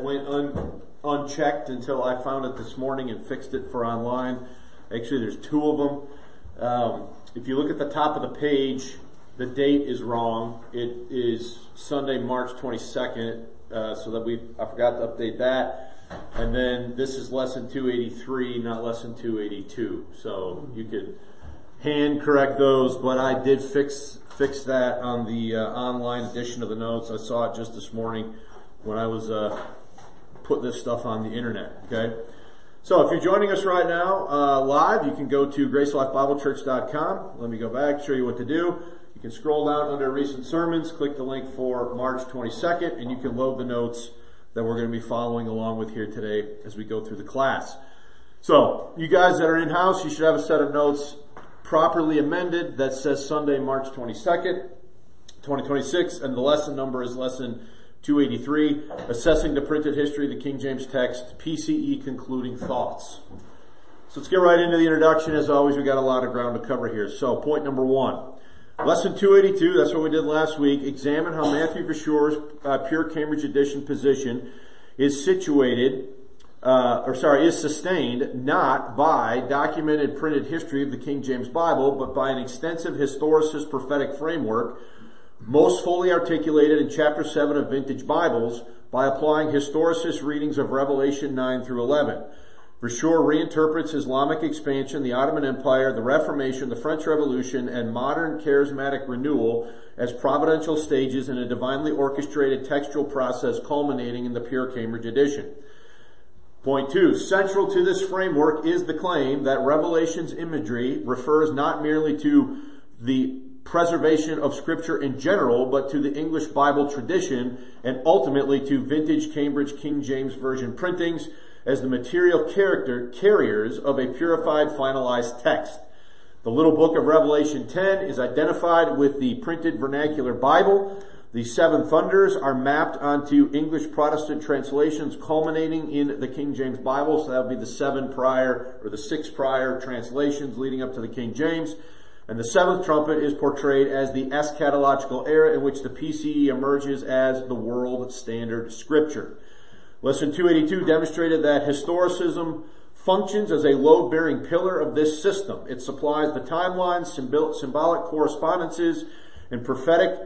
went unchecked until I found it this morning and fixed it for online. Actually, there's two of them. If you look at the top of the page, the date is wrong. It is Sunday, March 22nd, so that I forgot to update that. And then this is lesson 283, not lesson 282. So you could hand correct those, but I did fix that on the online edition of the notes. I saw it just this morning when I was putting this stuff on the internet. Okay, so if you're joining us right now live, you can go to GraceLifeBibleChurch.com. Let me go back, show you what to do. You can scroll down under recent sermons, click the link for March 22nd, and you can load the notes that we're going to be following along with here today as we go through the class. So, you guys that are in-house, you should have a set of notes properly amended that says Sunday, March 22nd, 2026, and the lesson number is lesson 283, Assessing the Printed History of the King James Text, PCE Concluding Thoughts. So let's get right into the introduction. As always, we got a lot of ground to cover here. So, point number 1. Lesson 282, that's what we did last week. Examine how Matthew Verschure's Pure Cambridge Edition position is sustained not by documented printed history of the King James Bible, but by an extensive historicist prophetic framework, most fully articulated in chapter 7 of Vintage Bibles by applying historicist readings of Revelation 9 through 11. Verschure reinterprets Islamic expansion, the Ottoman Empire, the Reformation, the French Revolution, and modern charismatic renewal as providential stages in a divinely orchestrated textual process culminating in the Pure Cambridge Edition. Point 2. Central to this framework is the claim that Revelation's imagery refers not merely to the preservation of Scripture in general, but to the English Bible tradition and ultimately to vintage Cambridge King James Version printings as the material carriers of a purified, finalized text. The little book of Revelation 10 is identified with the printed vernacular Bible. The 7 thunders are mapped onto English Protestant translations culminating in the King James Bible. So that would be the 6 prior translations leading up to the King James. And the 7th trumpet is portrayed as the eschatological era in which the PCE emerges as the world standard scripture. Lesson 282 demonstrated that historicism functions as a load-bearing pillar of this system. It supplies the timelines, symbolic correspondences, and prophetic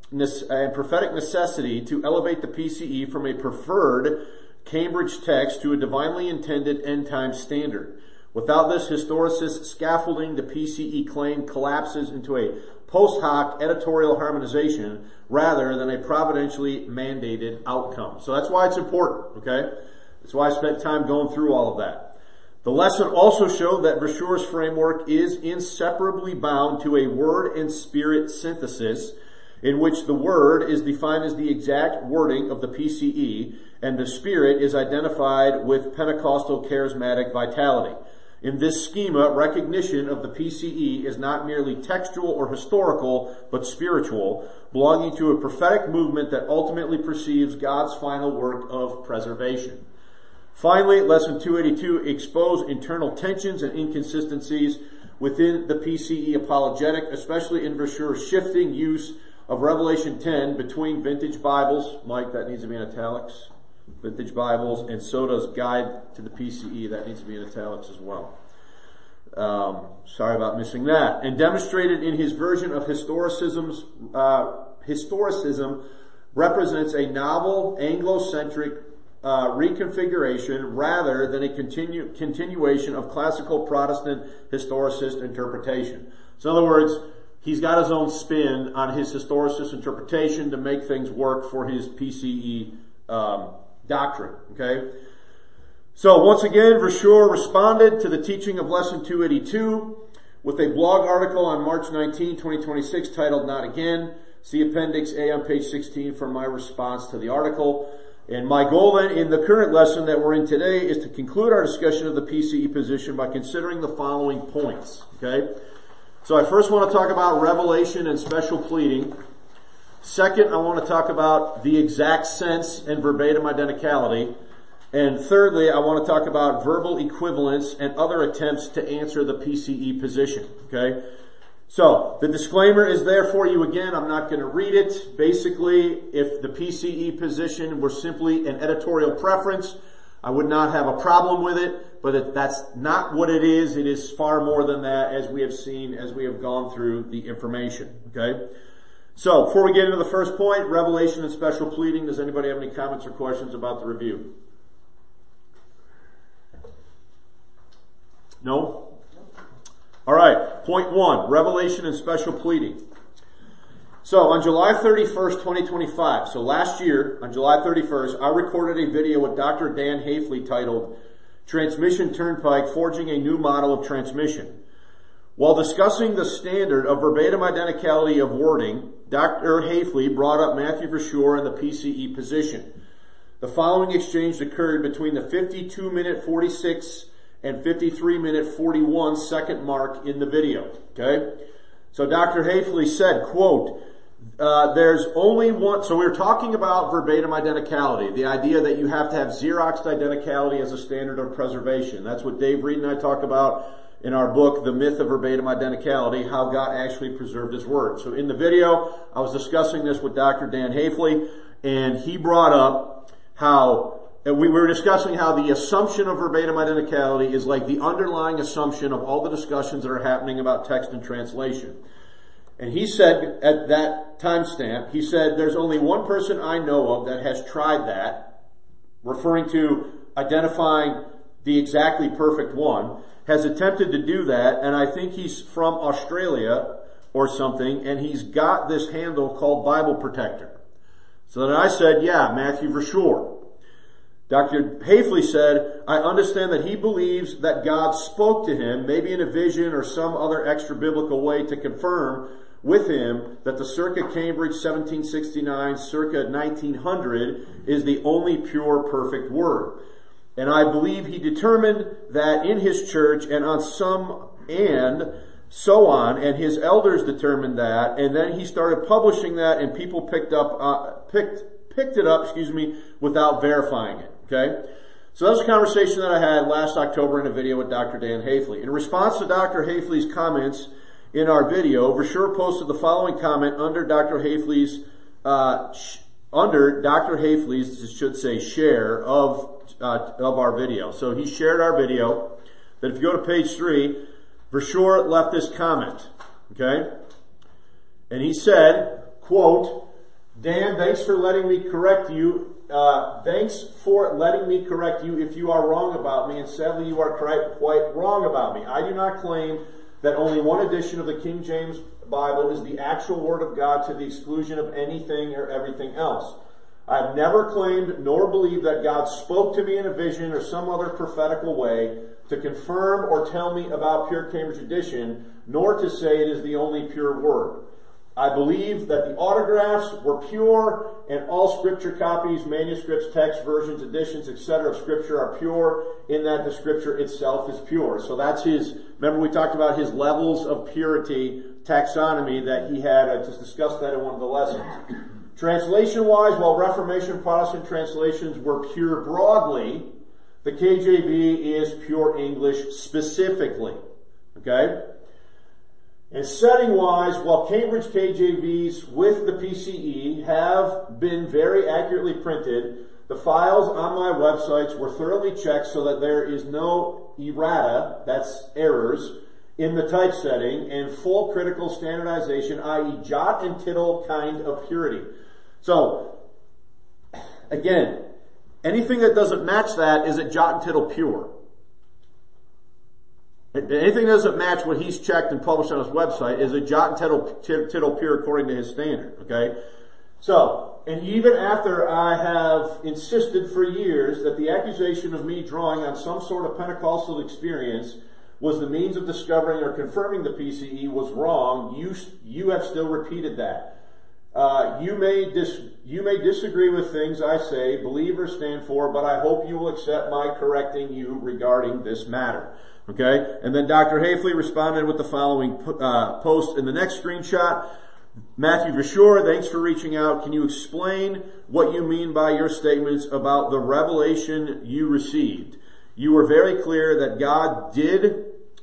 necessity to elevate the PCE from a preferred Cambridge text to a divinely intended end-time standard. Without this historicist scaffolding, the PCE claim collapses into a post hoc editorial harmonization rather than a providentially mandated outcome. So that's why it's important, okay? That's why I spent time going through all of that. The lesson also showed that Verschure's framework is inseparably bound to a word and spirit synthesis in which the word is defined as the exact wording of the PCE and the spirit is identified with Pentecostal charismatic vitality. In this schema, recognition of the PCE is not merely textual or historical, but spiritual, belonging to a prophetic movement that ultimately perceives God's final work of preservation. Finally, lesson 282 exposed internal tensions and inconsistencies within the PCE apologetic, especially in Verschure's shifting use of Revelation 10 between vintage Bibles. Mike, that needs to be in italics. Vintage Bibles, and so does Guide to the PCE. That needs to be in italics as well. Sorry about missing that. And demonstrated in his version of historicism represents a novel Anglo-centric reconfiguration rather than a continuation of classical Protestant historicist interpretation. So in other words, he's got his own spin on his historicist interpretation to make things work for his PCE doctrine, okay? So once again, Verschure responded to the teaching of lesson 282 with a blog article on March 19, 2026 titled Not Again. See Appendix A on page 16 for my response to the article. And my goal then in the current lesson that we're in today is to conclude our discussion of the PCE position by considering the following points, okay? So I first want to talk about revelation and special pleading. Second, I want to talk about the exact sense and verbatim identicality. And thirdly, I want to talk about verbal equivalence and other attempts to answer the PCE position. Okay? So, the disclaimer is there for you again. I'm not going to read it. Basically, if the PCE position were simply an editorial preference, I would not have a problem with it, but that's not what it is. It is far more than that, as we have seen, as we have gone through the information. Okay? So, before we get into the first point, revelation and special pleading, does anybody have any comments or questions about the review? No? Alright, point 1, revelation and special pleading. So, on July 31st, 2025, so last year, on July 31st, I recorded a video with Dr. Dan Hafley titled, Transmission Turnpike, Forging a New Model of Transmission. While discussing the standard of verbatim identicality of wording, Dr. Hafley brought up Matthew Verschoor and the PCE position. The following exchange occurred between the 52-minute 46 and 53-minute 41 second mark in the video. Okay? So Dr. Hafley said, quote, there's only one, so we're talking about verbatim identicality, the idea that you have to have Xeroxed identicality as a standard of preservation. That's what Dave Reed and I talk about in our book, The Myth of Verbatim Identicality, how God actually preserved His Word. So in the video, I was discussing this with Dr. Dan Hafley, and he brought up how, we were discussing how the assumption of verbatim identicality is like the underlying assumption of all the discussions that are happening about text and translation. And he said, at that timestamp, he said, there's only one person I know of that has tried that, referring to identifying the exactly perfect one, has attempted to do that, and I think he's from Australia or something, and he's got this handle called Bible Protector. So then I said, yeah, Matthew Verschoor. Dr. Hafley said, I understand that he believes that God spoke to him, maybe in a vision or some other extra biblical way, to confirm with him that the circa Cambridge 1769, circa 1900 is the only pure, perfect word. And I believe he determined that in his church and so on, and his elders determined that, and then he started publishing that, and people picked it up, without verifying it. Okay? So that was a conversation that I had last October in a video with Dr. Dan Hafley. In response to Dr. Hafley's comments in our video, Verschoor posted the following comment under Dr. Hafley's, share of our video. So he shared our video. But if you go to page 3, Verschoor left this comment. Okay? And he said, quote, Dan, thanks for letting me correct you. Thanks for letting me correct you if you are wrong about me, and sadly you are quite wrong about me. I do not claim that only one edition of the King James Bible is the actual Word of God to the exclusion of anything or everything else. I have never claimed nor believed that God spoke to me in a vision or some other prophetical way to confirm or tell me about pure Cambridge edition, nor to say it is the only pure Word. I believe that the autographs were pure, and all scripture copies, manuscripts, text versions, editions, etc. of scripture are pure, in that the scripture itself is pure. So that's remember we talked about his levels of purity taxonomy that he had. I just discussed that in one of the lessons. Translation-wise, while Reformation Protestant translations were pure broadly, the KJV is pure English specifically. Okay? And setting-wise, while Cambridge KJVs with the PCE have been very accurately printed, the files on my websites were thoroughly checked so that there is no errata, that's errors, in the typesetting, and full critical standardization, i.e. jot and tittle kind of purity. So, again, anything that doesn't match that is a jot and tittle pure. Anything that doesn't match what he's checked and published on his website is a jot and tittle pure according to his standard. Okay? So, and even after I have insisted for years that the accusation of me drawing on some sort of Pentecostal experience was the means of discovering or confirming the PCE was wrong, you have still repeated that. You may disagree with things I say, believe or stand for, but I hope you will accept my correcting you regarding this matter. Okay? And then Dr. Hafley responded with the following post in the next screenshot. Matthew Verschoor, thanks for reaching out. Can you explain what you mean by your statements about the revelation you received? You were very clear that God did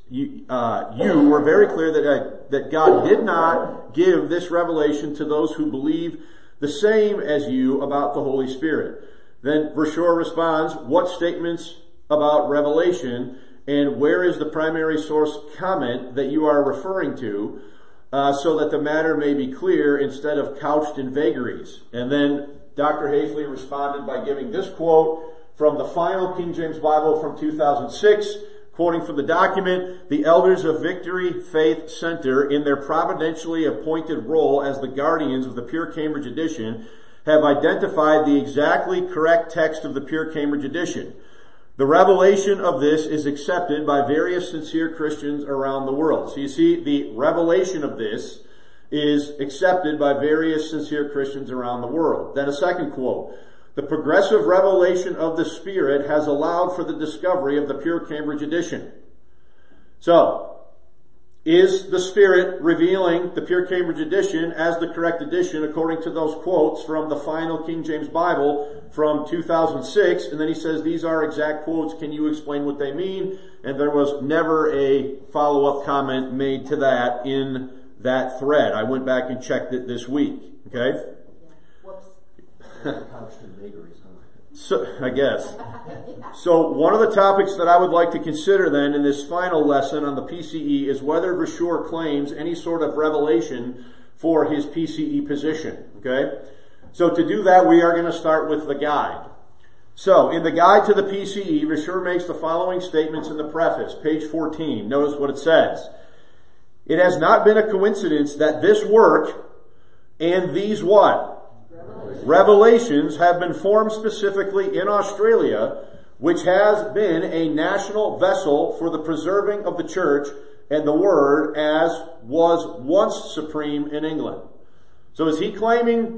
you were very clear that God did not give this revelation to those who believe the same as you about the Holy Spirit. Then Verschoor responds, what statements about revelation and where is the primary source comment that you are referring to, so that the matter may be clear instead of couched in vagaries? And then Dr. Hafley responded by giving this quote from the final King James Bible from 2006, quoting from the document, the elders of Victory Faith Center, in their providentially appointed role as the guardians of the Pure Cambridge edition, have identified the exactly correct text of the Pure Cambridge edition. The revelation of this is accepted by various sincere Christians around the world. So you see, the revelation of this is accepted by various sincere Christians around the world. Then a second quote. The progressive revelation of the Spirit has allowed for the discovery of the Pure Cambridge edition. So, is the Spirit revealing the Pure Cambridge edition as the correct edition according to those quotes from the final King James Bible from 2006? And then he says, these are exact quotes. Can you explain what they mean? And there was never a follow-up comment made to that in that thread. I went back and checked it this week. Okay? So, I guess. So one of the topics that I would like to consider then in this final lesson on the PCE is whether Verschoor claims any sort of revelation for his PCE position. Okay? So to do that, we are going to start with the guide. So in the guide to the PCE, Verschoor makes the following statements in the preface, page 14. Notice what it says. It has not been a coincidence that this work and these what? Revelations have been formed specifically in Australia, which has been a national vessel for the preserving of the church and the word as was once supreme in England. So is he claiming,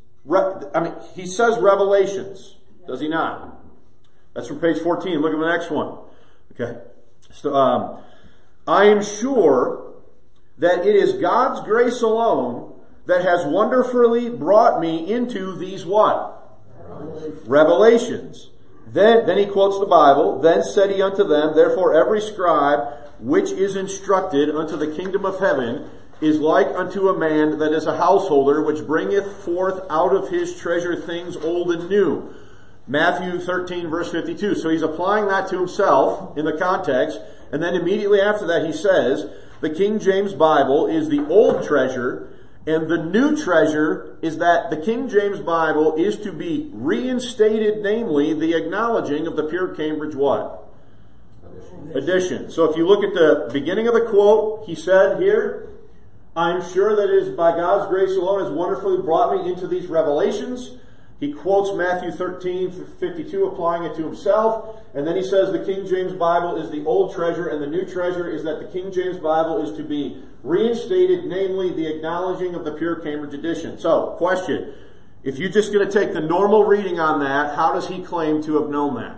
he says revelations, does he not? That's from page 14. Look at the next one. Okay. So, I am sure that it is God's grace alone that has wonderfully brought me into these what? Revelations. Then he quotes the Bible. Then said he unto them, therefore every scribe which is instructed unto the kingdom of heaven is like unto a man that is a householder, which bringeth forth out of his treasure things old and new. Matthew 13 verse 52. So he's applying that to himself in the context. And then immediately after that he says, the King James Bible is the old treasure, and the new treasure is that the King James Bible is to be reinstated, namely the acknowledging of the Pure Cambridge what? Edition. So if you look at the beginning of the quote, he said here, I'm sure that it is by God's grace alone has wonderfully brought me into these revelations. He quotes Matthew 13:52, applying it to himself. And then he says the King James Bible is the old treasure, and the new treasure is that the King James Bible is to be reinstated, namely the acknowledging of the Pure Cambridge edition. So, question. If you're just going to take the normal reading on that, how does he claim to have known that?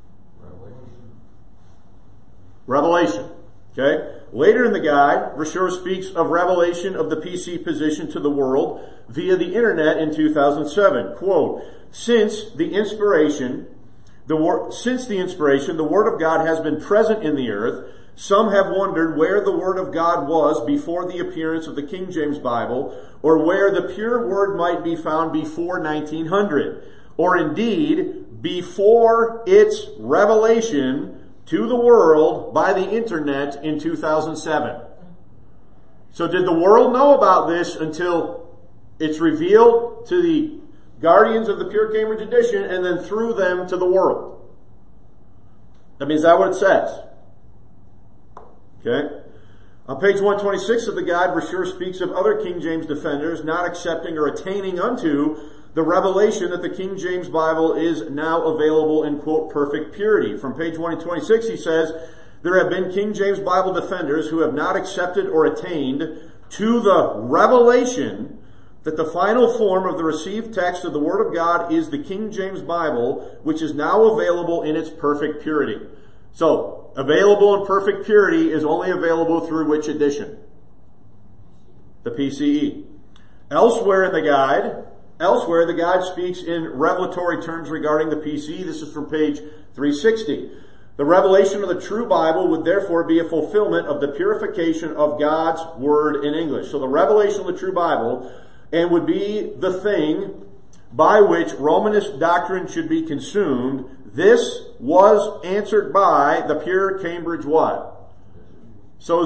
Revelation. Okay? Later in the guide, Verschoor speaks of revelation of the PC position to the world via the internet in 2007. Quote, Since the inspiration, the Word of God has been present in the earth, some have wondered where the Word of God was before the appearance of the King James Bible, or where the pure Word might be found before 1900, or indeed before its revelation to the world by the internet in 2007. So did the world know about this until it's revealed to the guardians of the Pure Cambridge edition and then through them to the world? I mean, is that what it says? Okay. On page 126 of the guide, Verschoor speaks of other King James defenders not accepting or attaining unto the revelation that the King James Bible is now available in, quote, perfect purity. From page 126, he says, there have been King James Bible defenders who have not accepted or attained to the revelation that the final form of the received text of the Word of God is the King James Bible, which is now available in its perfect purity. So, available in perfect purity is only available through which edition? The PCE. Elsewhere, the guide speaks in revelatory terms regarding the PCE. This is from page 360. The revelation of the true Bible would therefore be a fulfillment of the purification of God's Word in English. So the revelation of the true Bible and would be the thing by which Romanist doctrine should be consumed. This was answered by the pure Cambridge what? So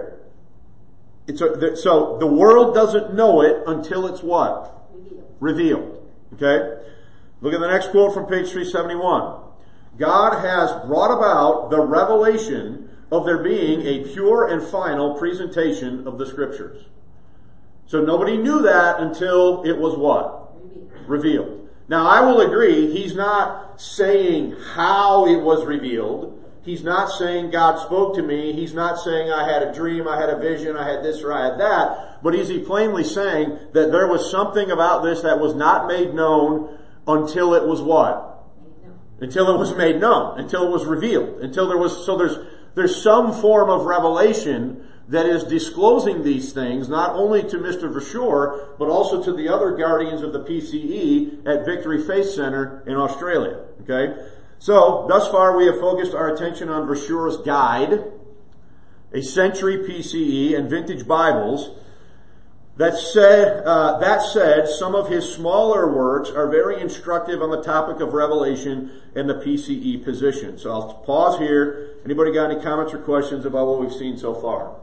so the world doesn't know it until it's what? Revealed. Okay? Look at the next quote from page 371. God has brought about the revelation of there being a pure and final presentation of the Scriptures. So nobody knew that until it was what? Revealed. Now I will agree, he's not saying how it was revealed. He's not saying God spoke to me. He's not saying I had a dream, I had a vision, I had this or I had that. But is he plainly saying that there was something about this that was not made known until it was what? Until it was made known. Until it was revealed. Until there was, so there's some form of revelation that is disclosing these things, not only to Mr. Verschoor, but also to the other guardians of the PCE at Victory Faith Center in Australia. Okay? So, thus far we have focused our attention on Verschoor's Guide, a Century PCE, and Vintage Bibles. That said, some of his smaller works are very instructive on the topic of Revelation and the PCE position. So I'll pause here. Anybody got any comments or questions about what we've seen so far?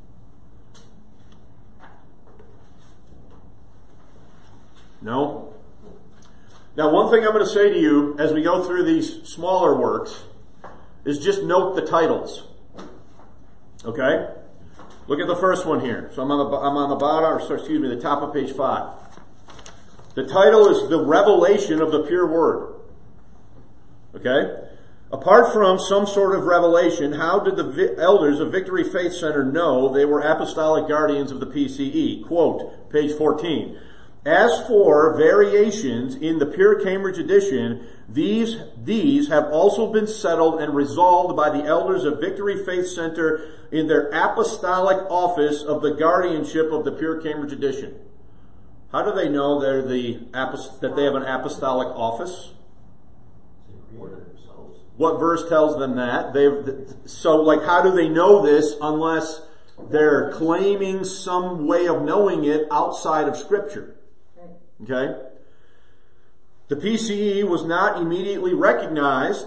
No? Now, one thing I'm going to say to you as we go through these smaller works is just note the titles. Okay? Look at the first one here. So I'm on the bottom, the top of page 5. The title is The Revelation of the Pure Word. Okay? Apart from some sort of revelation, how did the elders of Victory Faith Center know they were apostolic guardians of the PCE? Quote, page 14. As for variations in the Pure Cambridge edition, these have also been settled and resolved by the elders of Victory Faith Center in their apostolic office of the guardianship of the Pure Cambridge edition. How do they know that they have an apostolic office? What verse tells them that? How do they know this unless they're claiming some way of knowing it outside of Scripture? Okay? The PCE was not immediately recognized.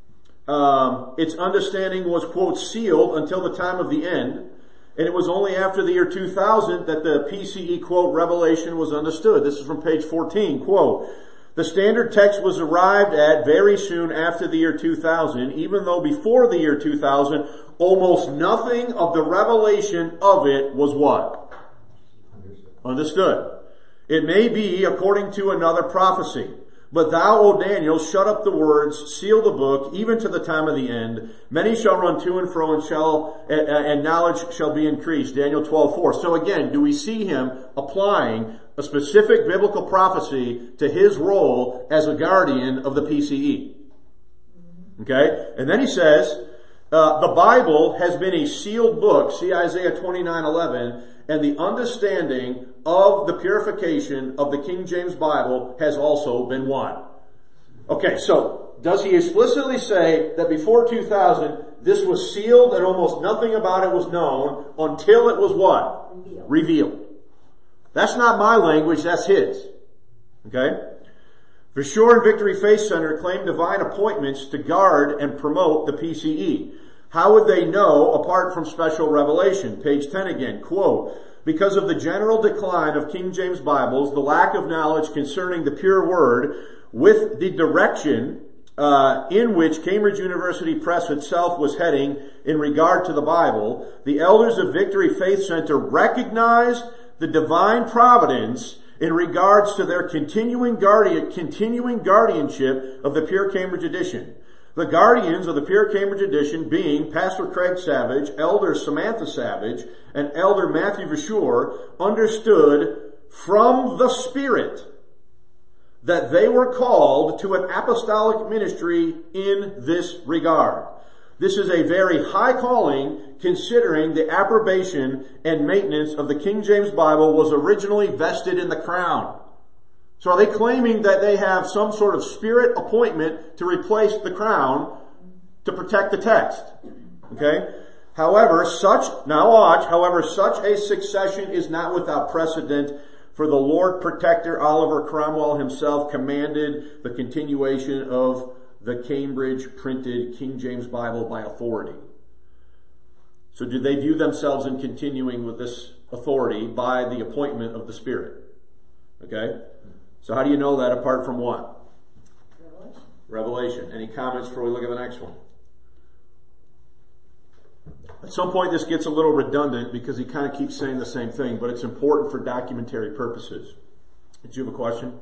Its understanding was, quote, sealed until the time of the end. And it was only after the year 2000 that the PCE, quote, revelation was understood. This is from page 14, quote, the standard text was arrived at very soon after the year 2000, even though before the year 2000, almost nothing of the revelation of it was what? Understood. It may be according to another prophecy. But thou, O Daniel, shut up the words, seal the book, even to the time of the end. Many shall run to and fro, and knowledge shall be increased. Daniel 12:4. So again, do we see him applying a specific biblical prophecy to his role as a guardian of the PCE? Okay? And then he says, the Bible has been a sealed book, see Isaiah 29:11, and the understanding of the purification of the King James Bible has also been won. Okay, so does he explicitly say that before 2000 this was sealed and almost nothing about it was known until it was what? Revealed. That's not my language, that's his. Okay? Verschoor and Victory Faith Center claim divine appointments to guard and promote the PCE. How would they know apart from special revelation? Page 10 again, quote, because of the general decline of King James Bibles, the lack of knowledge concerning the pure word, with the direction in which Cambridge University Press itself was heading in regard to the Bible, the elders of Victory Faith Center recognized the divine providence in regards to their continuing guardianship of the Pure Cambridge edition. The guardians of the Pure Cambridge edition being Pastor Craig Savage, Elder Samantha Savage, and Elder Matthew Verschoor understood from the Spirit that they were called to an apostolic ministry in this regard. This is a very high calling considering the approbation and maintenance of the King James Bible was originally vested in the crown. So are they claiming that they have some sort of spirit appointment to replace the crown? to protect the text. Okay? However, such a succession is not without precedent, for the Lord Protector Oliver Cromwell himself commanded the continuation of the Cambridge printed King James Bible by authority. So did they view themselves in continuing with this authority by the appointment of the Spirit? Okay? So how do you know that apart from what? Revelation. Any comments before we look at the next one? At some point this gets a little redundant because he kind of keeps saying the same thing, but it's important for documentary purposes. Did you have a question?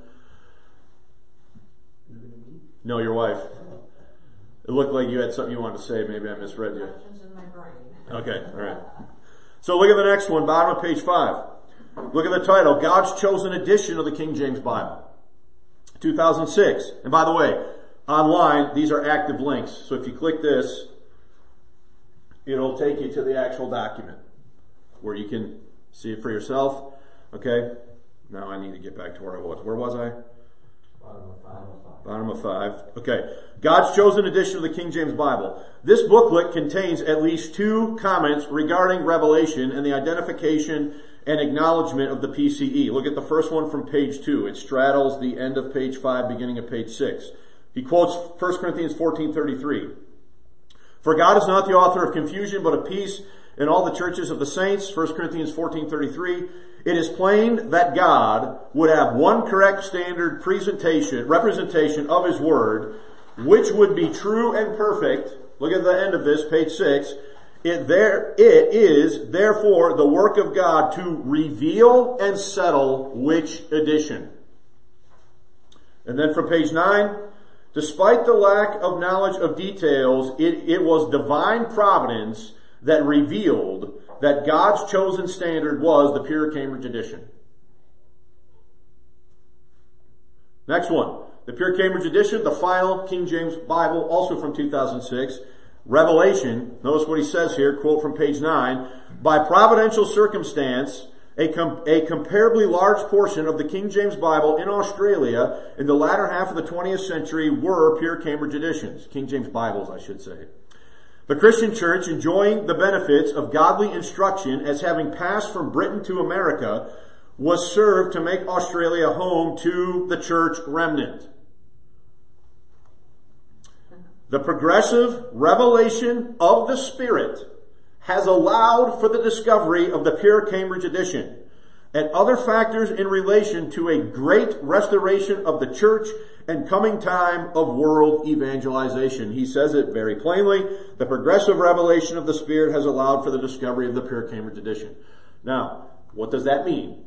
No, your wife. It looked like you had something you wanted to say. Maybe I misread you. Okay, alright. So look at the next one, bottom of page 5. Look at the title, God's Chosen Edition of the King James Bible. 2006. And by the way, online, these are active links. So if you click this, it'll take you to the actual document where you can see it for yourself. Okay? Now I need to get back to where I was. Where was I? Bottom of 5. Okay. God's Chosen Edition of the King James Bible. This booklet contains at least 2 comments regarding Revelation and the identification and acknowledgement of the PCE. Look at the first one from page 2. It straddles the end of page 5, beginning of page 6. He quotes 1 Corinthians 14:33. For God is not the author of confusion, but of peace in all the churches of the saints. 1 Corinthians 14:33. It is plain that God would have one correct standard representation of His Word, which would be true and perfect. Look at the end of this, page 6. It is therefore the work of God to reveal and settle which edition. And then from page 9, despite the lack of knowledge of details, it was divine providence that revealed that God's chosen standard was the pure Cambridge edition. Next one. The pure Cambridge edition, the final King James Bible, also from 2006. Revelation, notice what he says here, quote from page 9. By providential circumstance, a comparably large portion of the King James Bible in Australia in the latter half of the 20th century were pure Cambridge editions. King James Bibles, I should say. The Christian church, enjoying the benefits of godly instruction as having passed from Britain to America, was served to make Australia home to the church remnant. The progressive revelation of the Spirit has allowed for the discovery of the pure Cambridge edition and other factors in relation to a great restoration of the church and coming time of world evangelization. He says it very plainly. The progressive revelation of the Spirit has allowed for the discovery of the pure Cambridge edition. Now, what does that mean?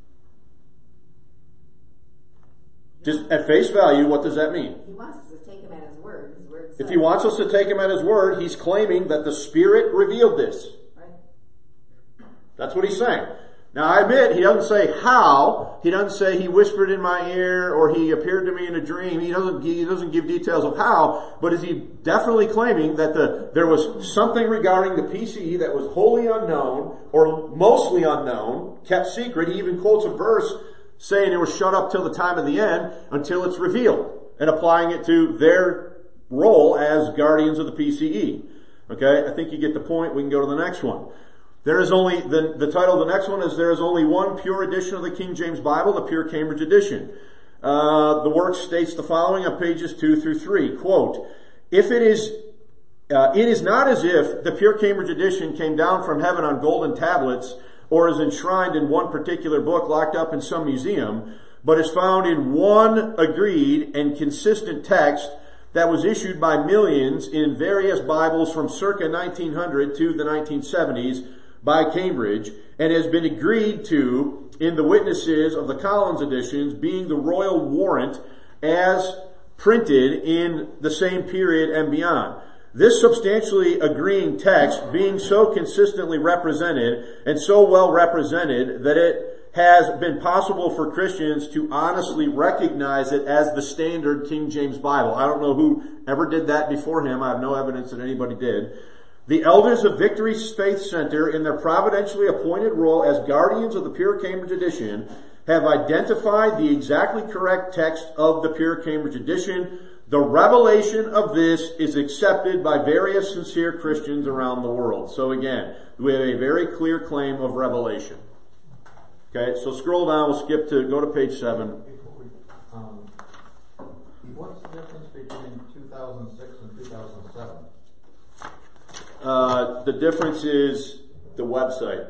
Just at face value, what does that mean? He wants us to take him at his word. His word if he wants us to take him at his word, he's claiming that the Spirit revealed this. Right. That's what he's saying. Now I admit, he doesn't say how. He doesn't say he whispered in my ear or he appeared to me in a dream. He doesn't give details of how, but is he definitely claiming that there was something regarding the PCE that was wholly unknown or mostly unknown, kept secret. He even quotes a verse saying it was shut up till the time of the end until it's revealed, and applying it to their role as guardians of the PCE. Okay, I think you get the point. We can go to the next one. There is only, the title of the next one is There is Only One Pure Edition of the King James Bible, the Pure Cambridge Edition. The work states the following on pages 2 through 3. Quote, it is not as if the Pure Cambridge Edition came down from heaven on golden tablets or is enshrined in one particular book locked up in some museum, but is found in one agreed and consistent text that was issued by millions in various Bibles from circa 1900 to the 1970s by Cambridge, and has been agreed to in the witnesses of the Collins editions, being the royal warrant as printed in the same period and beyond. This substantially agreeing text being so consistently represented and so well represented that it has been possible for Christians to honestly recognize it as the standard King James Bible. I don't know who ever did that before him. I have no evidence that anybody did. The elders of Victory Faith Center, in their providentially appointed role as guardians of the Pure Cambridge Edition, have identified the exactly correct text of the Pure Cambridge Edition, The revelation of this is accepted by various sincere Christians around the world. So again, we have a very clear claim of revelation. Okay, so scroll down, go to page 7. What's the difference between 2006 and 2007? The difference is the website.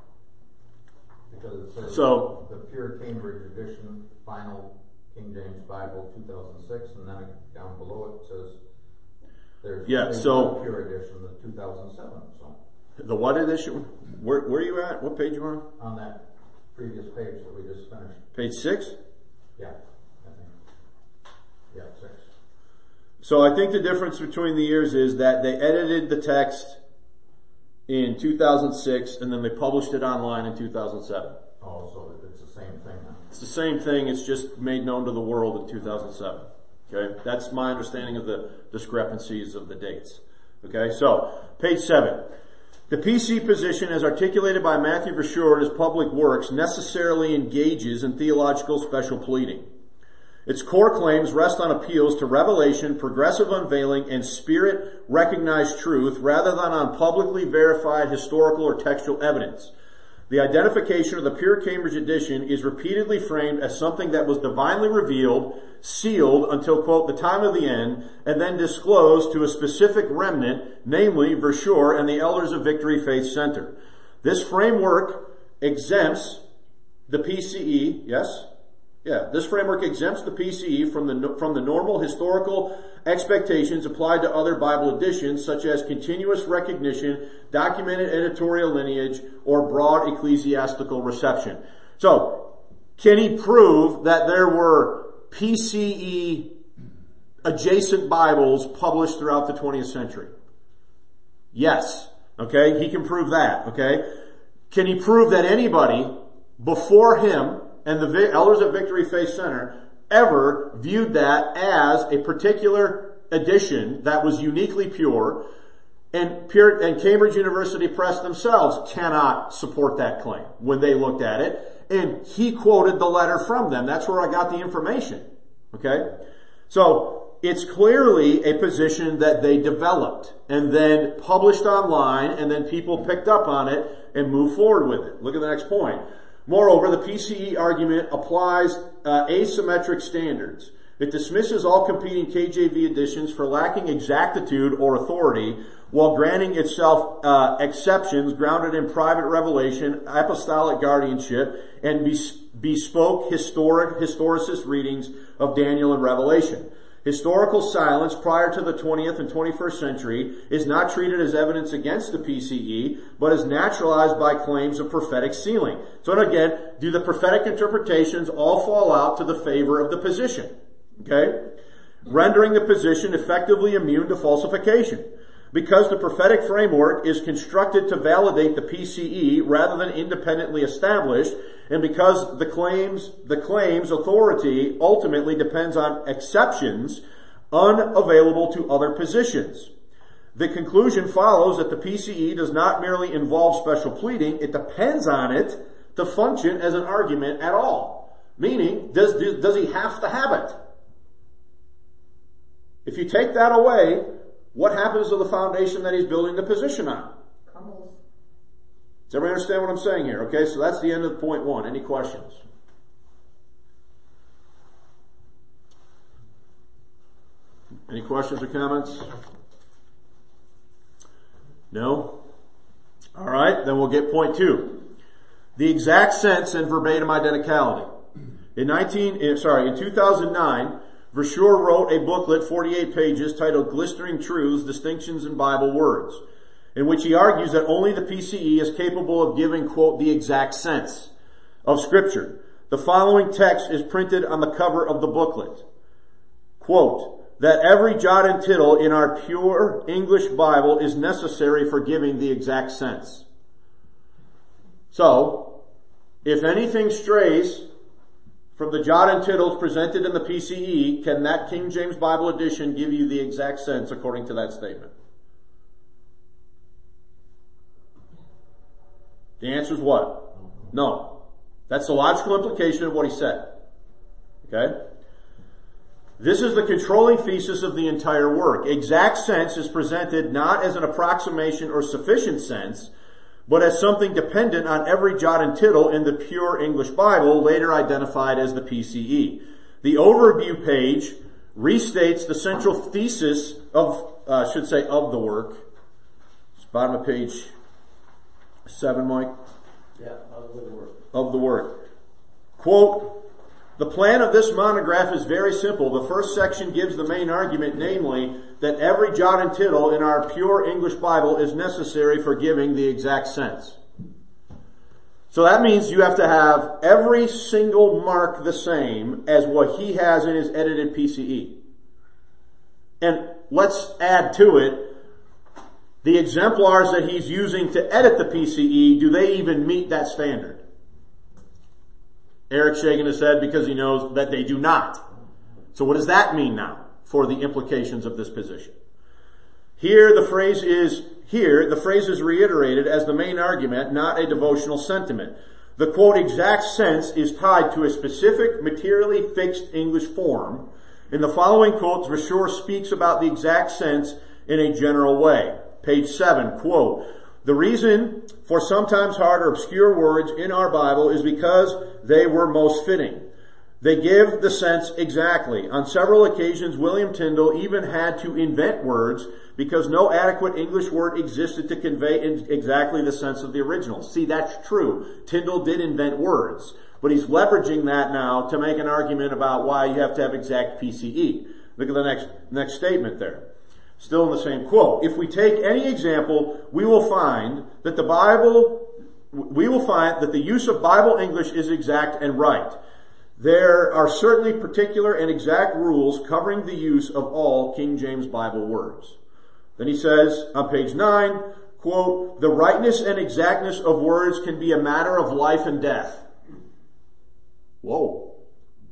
Because it says the Pure Cambridge Edition, Final King James Bible 2006, and then down below it says there's no Pure Edition, the 2007. So the what edition? Where are you at? What page are you on? On that previous page that we just finished. Page 6? Yeah, I think. Yeah, 6. So I think the difference between the years is that they edited the text in 2006 and then they published it online in 2007. Oh, so it's the same thing then? It's the same thing, it's just made known to the world in 2007. Okay? That's my understanding of the discrepancies of the dates. Okay? So, page 7. The PC position, as articulated by Matthew Verschoor in his Public Works, necessarily engages in theological special pleading. Its core claims rest on appeals to revelation, progressive unveiling, and spirit-recognized truth rather than on publicly verified historical or textual evidence. The identification of the Pure Cambridge Edition is repeatedly framed as something that was divinely revealed, sealed until, quote, the time of the end, and then disclosed to a specific remnant, namely Verschoor and the elders of Victory Faith Center. This framework exempts the PCE, yes? Yeah, this framework exempts the PCE from the normal historical expectations applied to other Bible editions, such as continuous recognition, documented editorial lineage, or broad ecclesiastical reception. So, can he prove that there were PCE adjacent Bibles published throughout the 20th century? Yes. Okay, he can prove that. Okay, can he prove that anybody before him and the elders of Victory Faith Center ever viewed that as a particular edition that was uniquely pure, and Cambridge University Press themselves cannot support that claim when they looked at it, and he quoted the letter from them. That's where I got the information. Okay? So, it's clearly a position that they developed and then published online, and then people picked up on it and moved forward with it. Look at the next point. Moreover, the PCE argument applies asymmetric standards. It dismisses all competing KJV editions for lacking exactitude or authority, while granting itself exceptions grounded in private revelation, apostolic guardianship, and bespoke historicist readings of Daniel and Revelation. Historical silence prior to the 20th and 21st century is not treated as evidence against the PCE, but is naturalized by claims of prophetic sealing. So again, do the prophetic interpretations all fall out to the favor of the position? Okay? Rendering the position effectively immune to falsification. Because the prophetic framework is constructed to validate the PCE rather than independently established, and because the claim's authority ultimately depends on exceptions unavailable to other positions. The conclusion follows that the PCE does not merely involve special pleading, it depends on it to function as an argument at all. Meaning, does he have to have it? If you take that away, what happens to the foundation that he's building the position on? Crumbles. Does everybody understand what I'm saying here? Okay, so that's the end of point 1. Any questions? Any questions or comments? No? Alright, then we'll get point 2. The exact sense and verbatim identicality. In 2009, Verschoor wrote a booklet, 48 pages, titled Glistering Truths, Distinctions in Bible Words, in which he argues that only the PCE is capable of giving, quote, the exact sense of Scripture. The following text is printed on the cover of the booklet. Quote, that every jot and tittle in our pure English Bible is necessary for giving the exact sense. So, if anything strays from the jot and tittles presented in the PCE, can that King James Bible edition give you the exact sense according to that statement? The answer is what? No. That's the logical implication of what he said. Okay? This is the controlling thesis of the entire work. Exact sense is presented not as an approximation or sufficient sense, but as something dependent on every jot and tittle in the pure English Bible, later identified as the PCE. The overview page restates the central thesis of the work. It's bottom of page 7, Mike. Yeah, of the work. Quote, "The plan of this monograph is very simple. The first section gives the main argument, namely, that every jot and tittle in our pure English Bible is necessary for giving the exact sense." So that means you have to have every single mark the same as what he has in his edited PCE. And let's add to it, the exemplars that he's using to edit the PCE, do they even meet that standard? Eric's shaking his head because he knows that they do not. So what does that mean now for the implications of this position? Here the phrase is reiterated as the main argument, not a devotional sentiment. The quote exact sense is tied to a specific materially fixed English form. In the following quotes, Rashour speaks about the exact sense in a general way. Page 7, quote, "The reason for sometimes hard or obscure words in our Bible is because they were most fitting. They give the sense exactly. On several occasions, William Tyndale even had to invent words because no adequate English word existed to convey exactly the sense of the original." See, that's true. Tyndale did invent words, but he's leveraging that now to make an argument about why you have to have exact PCE. Look at the next statement there. Still in the same quote. "If we take any example, we will find that the use of Bible English is exact and right. There are certainly particular and exact rules covering the use of all King James Bible words." Then he says on page 9, quote, "The rightness and exactness of words can be a matter of life and death." Whoa.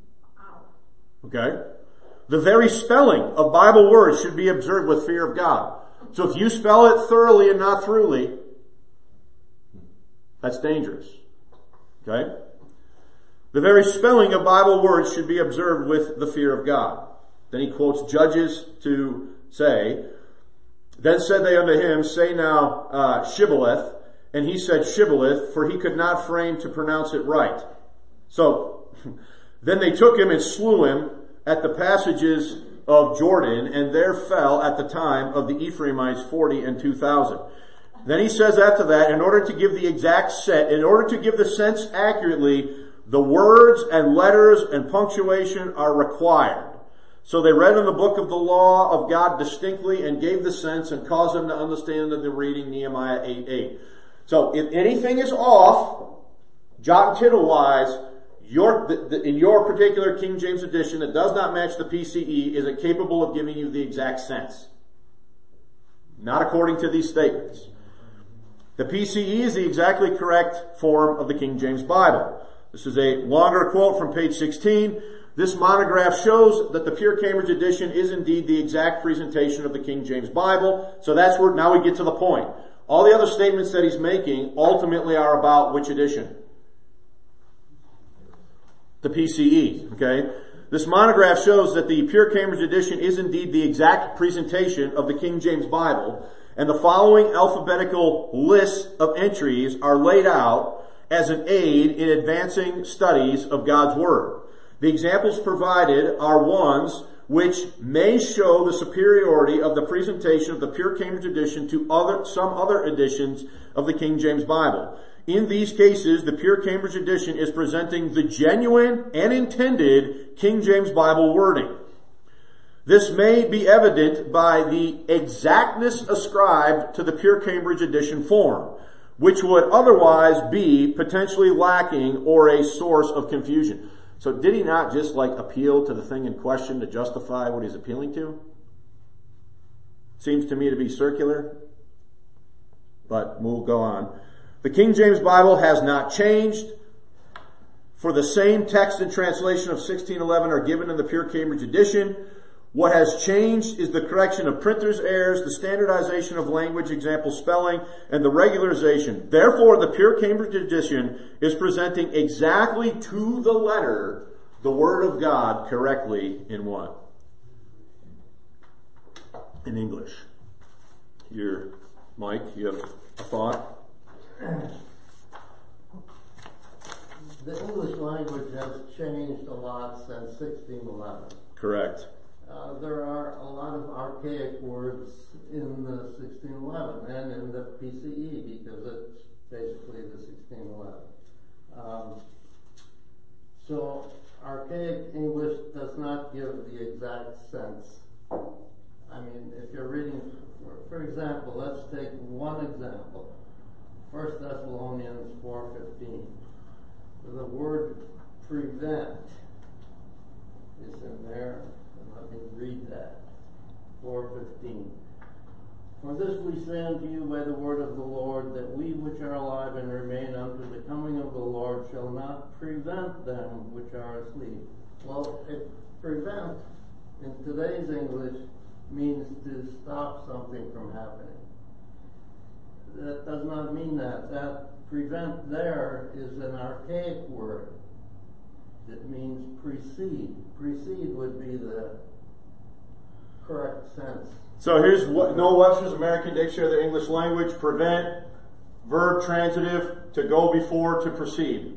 Okay. "The very spelling of Bible words should be observed with fear of God." So if you spell it thoroughly and not throughly, that's dangerous. Okay? "The very spelling of Bible words should be observed with the fear of God." Then he quotes Judges to say, "Then said they unto him, Say now Shibboleth. And he said Shibboleth, for he could not frame to pronounce it right. So then they took him and slew him at the passages of Jordan, and there fell at the time of the Ephraimites 40 and 2,000. Then he says after that, in order to give the exact set, in order to give the sense accurately, the words and letters and punctuation are required. So they read in the book of the law of God distinctly and gave the sense and caused them to understand the reading, Nehemiah 8:8. So if anything is off, jot and tittle wise, in your particular King James edition that does not match the PCE, is it capable of giving you the exact sense? Not according to these statements. The PCE is the exactly correct form of the King James Bible. This is a longer quote from page 16. "This monograph shows that the Pure Cambridge edition is indeed the exact presentation of the King James Bible." So that's where now we get to the point. All the other statements that he's making ultimately are about which edition? The PCE, okay? "This monograph shows that the Pure Cambridge edition is indeed the exact presentation of the King James Bible, and the following alphabetical list of entries are laid out as an aid in advancing studies of God's Word. The examples provided are ones which may show the superiority of the presentation of the Pure Cambridge edition to some other editions of the King James Bible. In these cases, the Pure Cambridge edition is presenting the genuine and intended King James Bible wording. This may be evident by the exactness ascribed to the Pure Cambridge edition form, which would otherwise be potentially lacking or a source of confusion." So did he not just appeal to the thing in question to justify what he's appealing to? Seems to me to be circular, but we'll go on. "The King James Bible has not changed. For the same text and translation of 1611 are given in the Pure Cambridge edition. What has changed is the correction of printer's errors, the standardization of language, example spelling, and the regularization. Therefore, the Pure Cambridge edition is presenting exactly to the letter the Word of God correctly in what? in English. Here, Mike, you have a thought? The English language has changed a lot since 1611. Correct. There are a lot of archaic words in the 1611 and in the PCE because it's basically the 1611. So archaic English does not give the exact sense. I mean, if you're reading, for example, let's take one example. 1 Thessalonians 4:15. The word prevent is in there. Let me read that. 4:15. For this we say unto you by the word of the Lord, that we which are alive and remain unto the coming of the Lord shall not prevent them which are asleep. Well, prevent in today's English means to stop something from happening. That does not mean that. That prevent there is an archaic word. It means precede. Precede would be the correct sense. So here's what Noah Webster's American Dictionary of the English Language: prevent, verb transitive, to go before, to proceed.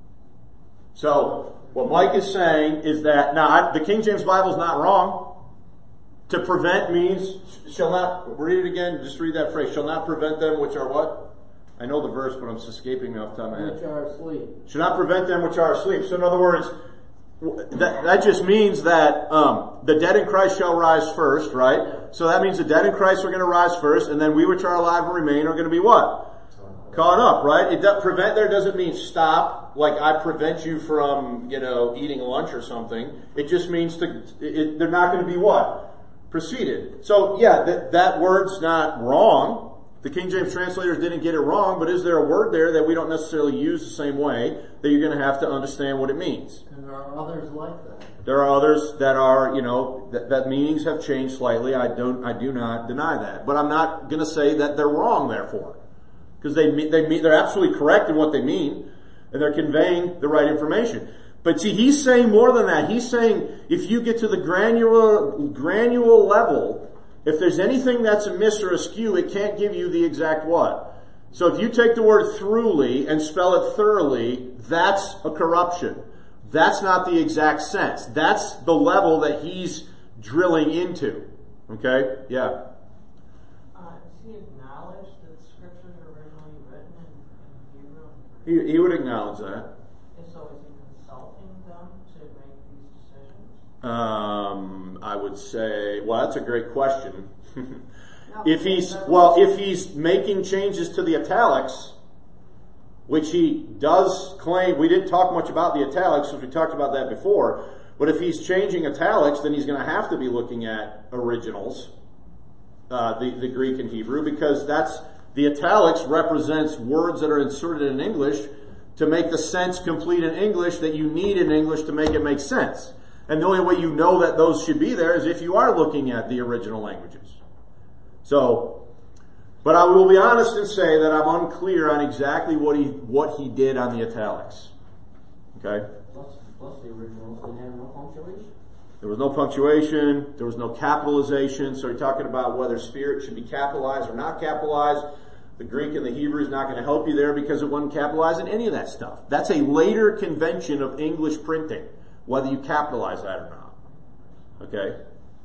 So what Mike is saying is that, now the King James Bible is not wrong. To prevent means, shall not, read it again, just read that phrase, shall not prevent them which are what? I know the verse, but it's escaping me off the top of my head. Which are asleep. Shall not prevent them which are asleep. So in other words, that just means that the dead in Christ shall rise first, right? Yeah. So that means the dead in Christ are going to rise first, and then we which are alive and remain are going to be what? Caught up, right? Prevent there doesn't mean stop, like I prevent you from, eating lunch or something. It just means they're not going to be what? Preceded. So yeah, that word's not wrong. The King James translators didn't get it wrong, but is there a word there that we don't necessarily use the same way, that you're going to have to understand what it means? And there are others like that. There are others that are, that meanings have changed slightly. I do not deny that. But I'm not going to say that they're wrong, therefore. Because they're absolutely correct in what they mean, and they're conveying the right information. But see, he's saying more than that. He's saying if you get to the granular level, if there's anything that's amiss or askew, it can't give you the exact what. So if you take the word throughly and spell it thoroughly, that's a corruption. That's not the exact sense. That's the level that he's drilling into. Okay? Yeah. Does he acknowledge that the scriptures are originally written in Hebrew? He would acknowledge that. And so is he consulting them to make these decisions? I would say, well, that's a great question. No, if he's making changes to the italics, which he does claim, we didn't talk much about the italics because we talked about that before, but if he's changing italics, then he's going to have to be looking at originals, the Greek and Hebrew, because the italics represents words that are inserted in English to make the sense complete in English that you need in English to make it make sense. And the only way you know that those should be there is if you are looking at the original languages. So, but I will be honest and say that I'm unclear on exactly what he did on the italics. Okay? Plus the originals didn't have no punctuation. There was no punctuation, there was no capitalization, so you're talking about whether spirit should be capitalized or not capitalized. The Greek and the Hebrew is not going to help you there because it wasn't capitalized in any of that stuff. That's a later convention of English printing, whether you capitalize that or not. Okay?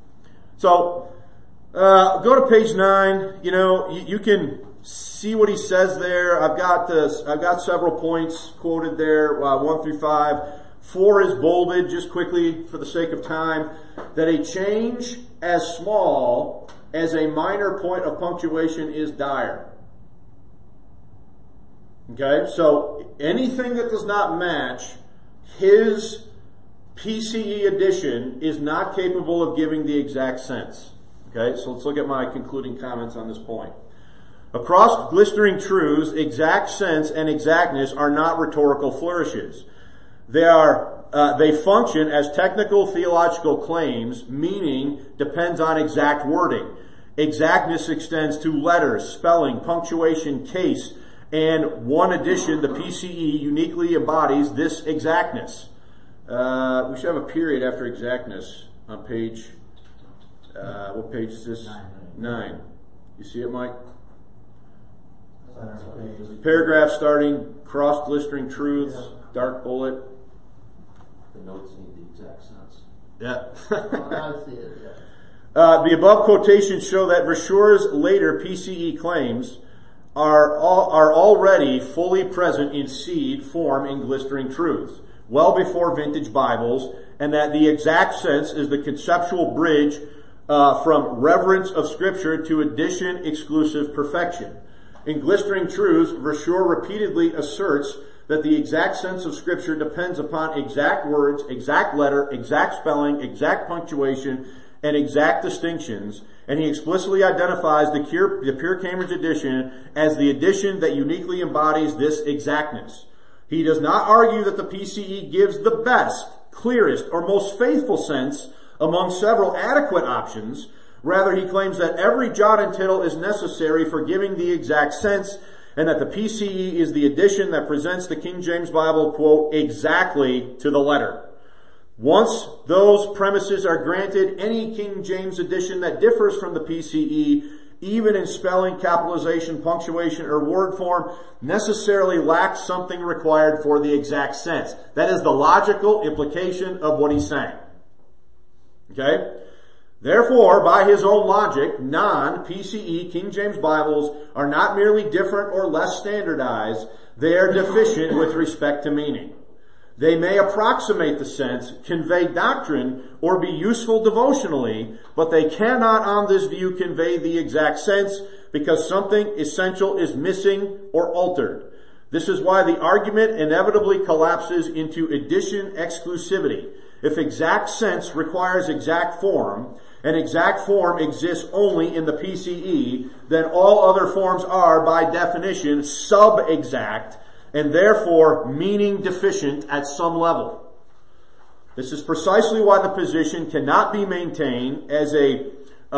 So, go to page 9. You can see what he says there. I've got several points quoted there, 1 through 5. 4 is bolded, just quickly for the sake of time, that a change as small as a minor point of punctuation is dire. Okay, so anything that does not match his PCE edition is not capable of giving the exact sense. Okay, so let's look at my concluding comments on this point. Across glistering truths, exact sense and exactness are not rhetorical flourishes. They function as technical theological claims, meaning depends on exact wording. Exactness extends to letters, spelling, punctuation, case, and one edition, the PCE, uniquely embodies this exactness. We should have a period after exactness on page, what page is this? 9. 9. You see it, Mike? Paragraph starting, cross-glistering truths, dark bullet. The notes need the exact sense. Yeah. I see it, yeah. The above quotations show that Verschure's later PCE claims are already fully present in seed form in glistering truths, well before vintage Bibles, and that the exact sense is the conceptual bridge from reverence of Scripture to addition exclusive perfection. In glistering truths, Verschure repeatedly asserts that the exact sense of Scripture depends upon exact words, exact letter, exact spelling, exact punctuation, and exact distinctions, and he explicitly identifies the Pure Cambridge edition as the edition that uniquely embodies this exactness. He does not argue that the PCE gives the best, clearest, or most faithful sense among several adequate options. Rather, he claims that every jot and tittle is necessary for giving the exact sense, and that the PCE is the edition that presents the King James Bible, quote, exactly to the letter. Once those premises are granted, any King James edition that differs from the PCE, even in spelling, capitalization, punctuation, or word form, necessarily lacks something required for the exact sense. That is the logical implication of what he's saying. Okay? Therefore, by his own logic, non-PCE King James Bibles are not merely different or less standardized, they are deficient with respect to meaning. They may approximate the sense, convey doctrine, or be useful devotionally, but they cannot on this view convey the exact sense because something essential is missing or altered. This is why the argument inevitably collapses into edition exclusivity. If exact sense requires exact form, and exact form exists only in the PCE, then all other forms are, by definition, sub-exact, and therefore meaning deficient at some level. This is precisely why the position cannot be maintained as a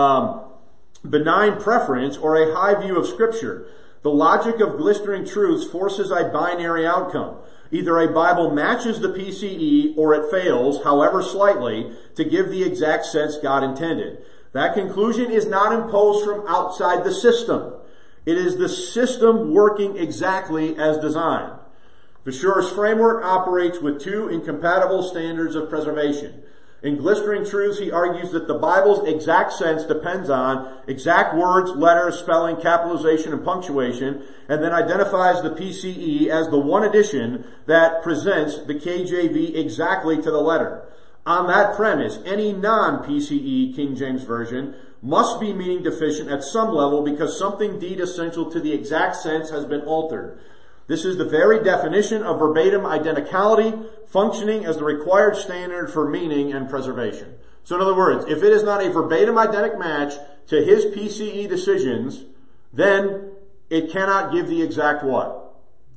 benign preference or a high view of Scripture. The logic of glistering truths forces a binary outcome. Either a Bible matches the PCE or it fails, however slightly, to give the exact sense God intended. That conclusion is not imposed from outside the system. It is the system working exactly as designed. Verschure's framework operates with two incompatible standards of preservation. In glistering truths, he argues that the Bible's exact sense depends on exact words, letters, spelling, capitalization, and punctuation, and then identifies the PCE as the one edition that presents the KJV exactly to the letter. On that premise, any non-PCE King James Version must be meaning deficient at some level because something deemed essential to the exact sense has been altered. This is the very definition of verbatim identicality, functioning as the required standard for meaning and preservation. So in other words, if it is not a verbatim identical match to his PCE decisions, then it cannot give the exact what?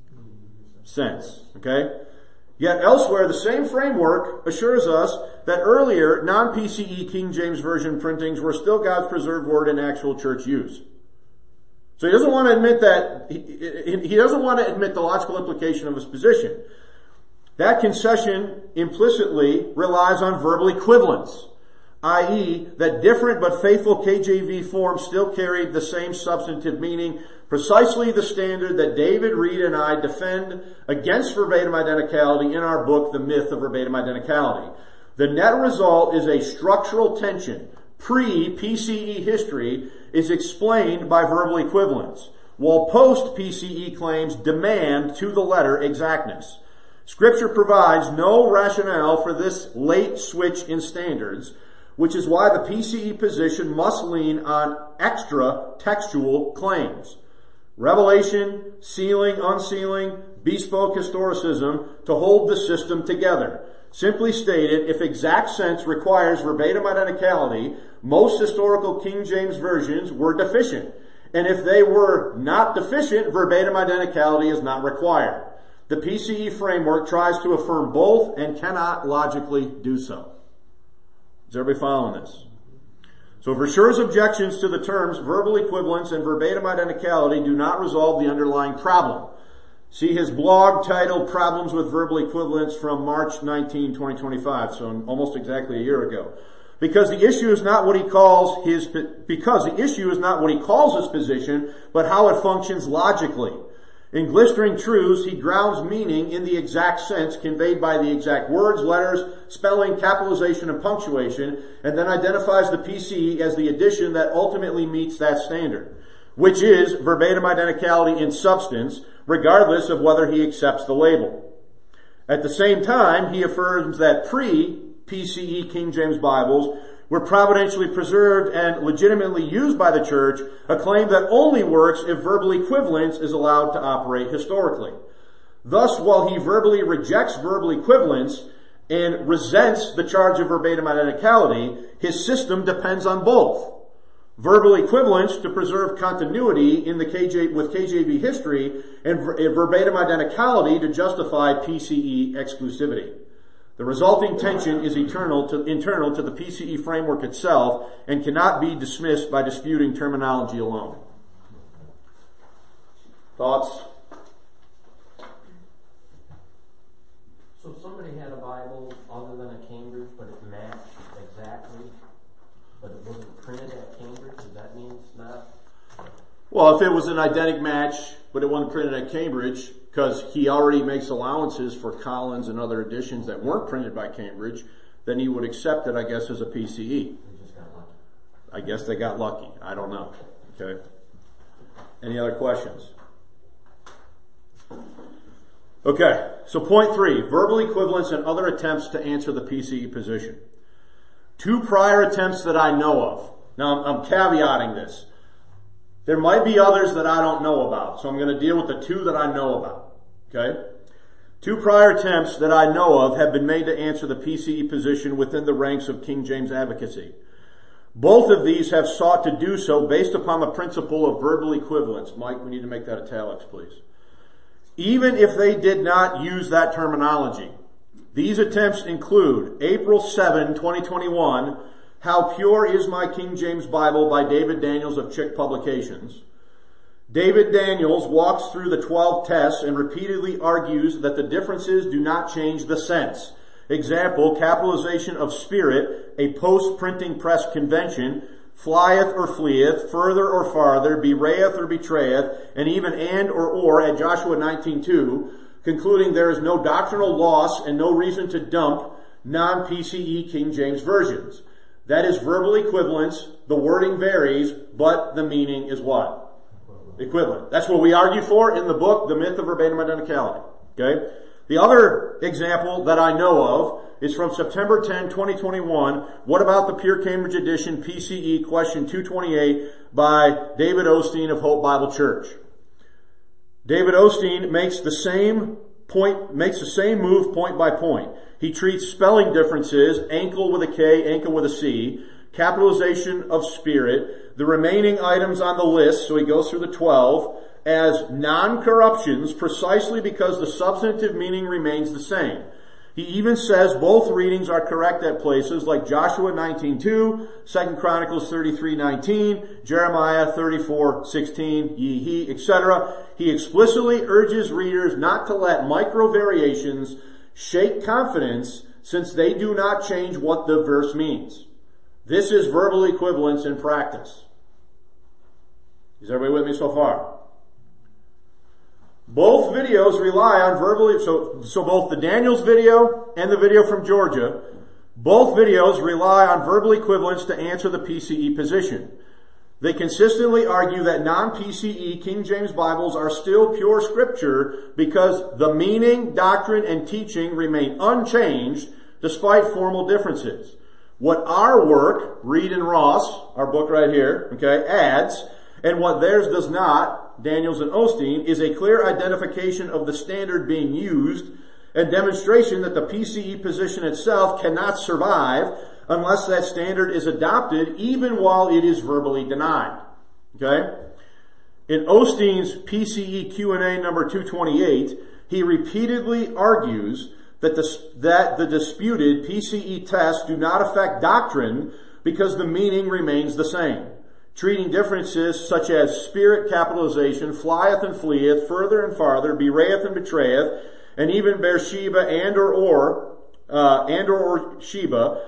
Sense. Okay? Yet elsewhere, the same framework assures us that earlier non-PCE King James Version printings were still God's preserved word in actual church use. So he doesn't want to admit that, he doesn't want to admit the logical implication of his position. That concession implicitly relies on verbal equivalence, i.e. that different but faithful KJV forms still carried the same substantive meaning, precisely the standard that David, Reed, and I defend against verbatim identicality in our book, The Myth of Verbatim Identicality. The net result is a structural tension. Pre-PCE history is explained by verbal equivalence, while post-PCE claims demand to the letter exactness. Scripture provides no rationale for this late switch in standards, which is why the PCE position must lean on extra textual claims. Revelation, sealing, unsealing, bespoke historicism to hold the system together. Simply stated, if exact sense requires verbatim identicality, most historical King James versions were deficient. And if they were not deficient, verbatim identicality is not required. The PCE framework tries to affirm both and cannot logically do so. Is everybody following this? So Verschure's objections to the terms verbal equivalence and verbatim identicality do not resolve the underlying problem. See his blog titled Problems with Verbal Equivalence from March 19, 2025, so almost exactly a year ago. because the issue is not what he calls his position, but how it functions logically. In Glistering Truths, he grounds meaning in the exact sense conveyed by the exact words, letters, spelling, capitalization, and punctuation, and then identifies the PCE as the edition that ultimately meets that standard, which is verbatim identicality in substance, regardless of whether he accepts the label. At the same time, he affirms that pre-PCE King James Bibles were providentially preserved and legitimately used by the church, a claim that only works if verbal equivalence is allowed to operate historically. Thus, while he verbally rejects verbal equivalence and resents the charge of verbatim identicality, his system depends on both. Verbal equivalence to preserve continuity in the with KJV history, and verbatim identicality to justify PCE exclusivity. The resulting tension is internal to the PCE framework itself and cannot be dismissed by disputing terminology alone. Thoughts? So if somebody had a Bible other than a Cambridge, but it matched exactly, but it wasn't printed at Cambridge, does that mean it's not? Well, if it was an identical match, but it wasn't printed at Cambridge, because he already makes allowances for Collins and other editions that weren't printed by Cambridge, then he would accept it, I guess, as a PCE. They just got lucky. I guess they got lucky. I don't know. Okay. Any other questions? Okay. So point 3, verbal equivalence and other attempts to answer the PCE position. 2 prior attempts that I know of. Now, I'm caveating this. There might be others that I don't know about, so I'm going to deal with the 2 that I know about. Okay? 2 prior attempts that I know of have been made to answer the PCE position within the ranks of King James advocacy. Both of these have sought to do so based upon the principle of verbal equivalence. Mike, we need to make that italics, please. Even if they did not use that terminology, these attempts include April 7, 2021, How Pure is My King James Bible by David Daniels of Chick Publications. David Daniels walks through the 12 tests and repeatedly argues that the differences do not change the sense. Example, capitalization of spirit, a post-printing press convention, flieth or fleeth, further or farther, bewrayeth or betrayeth, and even and or at Joshua 19:2, concluding there is no doctrinal loss and no reason to dump non-PCE King James versions. That is verbal equivalence. The wording varies, but the meaning is what? Equivalent. That's what we argue for in the book, The Myth of Verbatim Identicality. Okay? The other example that I know of is from September 10, 2021. What about the Pure Cambridge Edition PCE question 228 by David Osteen of Hope Bible Church? David Osteen makes the same move point by point. He treats spelling differences, ankle with a K, ankle with a C, capitalization of spirit, the remaining items on the list, so he goes through the 12, as non-corruptions precisely because the substantive meaning remains the same. He even says both readings are correct at places like Joshua 19:2, 2 Chronicles 33:19, Jeremiah 34:16, ye, etc. He explicitly urges readers not to let micro variations shake confidence, since they do not change what the verse means. This is verbal equivalence in practice. Is everybody with me so far? Both videos rely on verbal, so both the Daniels video and the video from Georgia, both videos rely on verbal equivalence to answer the PCE position. They consistently argue that non-PCE King James Bibles are still pure scripture because the meaning, doctrine, and teaching remain unchanged despite formal differences. What our work, Reed and Ross, our book right here, okay, adds, and what theirs does not, Daniels and Osteen, is a clear identification of the standard being used and demonstration that the PCE position itself cannot survive unless that standard is adopted even while it is verbally denied. Okay? In Osteen's PCE Q&A number 228, he repeatedly argues that the disputed PCE tests do not affect doctrine because the meaning remains the same. Treating differences such as spirit capitalization, flieth and fleeth, further and farther, bewrayeth and betrayeth, and even Beersheba and or Sheba,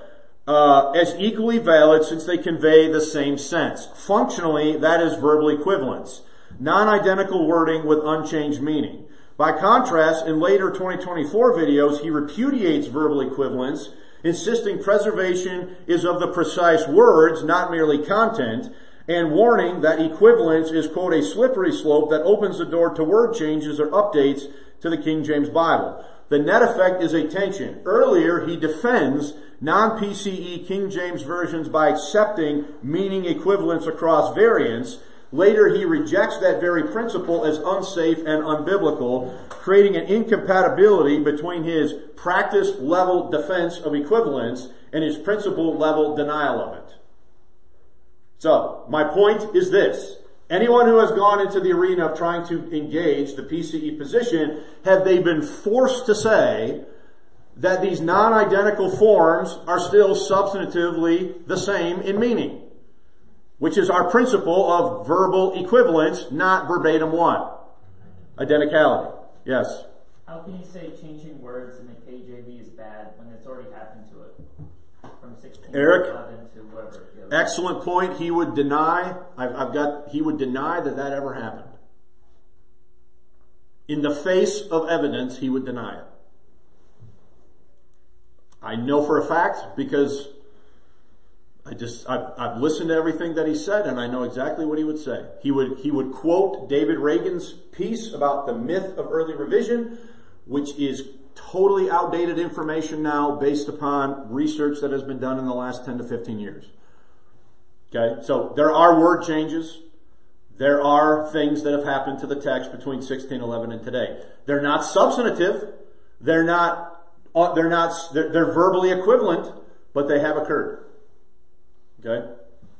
as equally valid since they convey the same sense. Functionally, that is verbal equivalence. Non-identical wording with unchanged meaning. By contrast, in later 2024 videos, he repudiates verbal equivalence, insisting preservation is of the precise words, not merely content, and warning that equivalence is, quote, a slippery slope that opens the door to word changes or updates to the King James Bible. The net effect is a tension. Earlier, he defends non-PCE King James versions by accepting meaning equivalence across variants. Later, he rejects that very principle as unsafe and unbiblical, creating an incompatibility between his practice-level defense of equivalence and his principle-level denial of it. So, my point is this. Anyone who has gone into the arena of trying to engage the PCE position, have they been forced to say that these non-identical forms are still substantively the same in meaning? Which is our principle of verbal equivalence, not verbatim one. Identicality. Yes? How can you say changing words in the KJV is bad when it's already happened to it? From 16 Eric, to 11 to whatever. Excellent point. He would deny, he would deny that ever happened. In the face of evidence, he would deny it. I know for a fact because I've listened to everything that he said and I know exactly what he would say. He would quote David Reagan's piece about the myth of early revision, which is totally outdated information now based upon research that has been done in the last 10 to 15 years. Okay, so there are word changes. There are things that have happened to the text between 1611 and today. They're not substantive. They're verbally equivalent, but they have occurred. Okay?